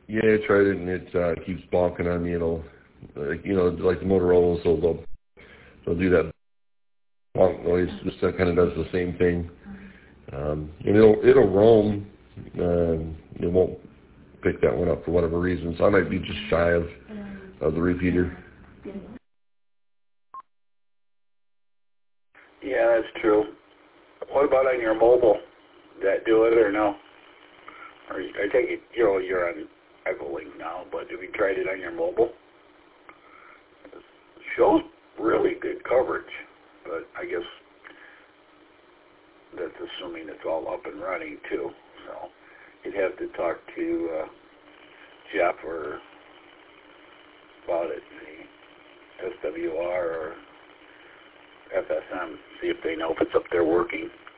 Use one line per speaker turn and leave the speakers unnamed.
Yeah, I tried it, and it keeps bonking on me. It'll, like the Motorola's, they'll do that bonk noise. This kind of does the same thing. And it'll roam. It won't pick that one up for whatever reason. So I might be just shy of the repeater.
Yeah, that's true. What about on your mobile? Did that do it or no? Or I take it you're on Echolink now, but have you tried it on your mobile? It shows really good coverage, but I guess that's assuming it's all up and running too. So you'd have to talk to Jeff or about it, the SWR or FSM, see if they know if it's up there working.